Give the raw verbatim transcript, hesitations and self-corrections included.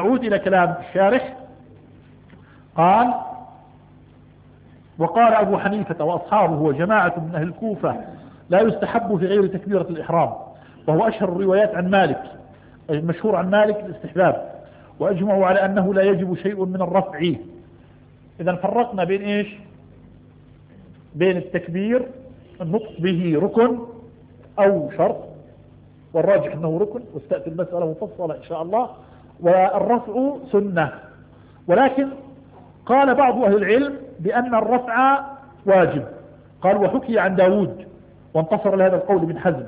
نعود إلى كلام الشارح. قال: وقال أبو حنيفة وأصحابه وجماعة من أهل الكوفة لا يستحب في غير تكبيرة الإحرام، وهو أشهر الروايات عن مالك، المشهور عن مالك الاستحباب، وأجمعوا على أنه لا يجب شيء من الرفع. إذا فرقنا بين إيش؟ بين التكبير النطق به ركن أو شرط، والراجح أنه ركن، وستأتي المسألة مفصلة إن شاء الله، والرفع سنة. ولكن قال بعض أهل العلم بأن الرفع واجب، قال: وحكي عن داود وانتصر لهذا القول ابن حزم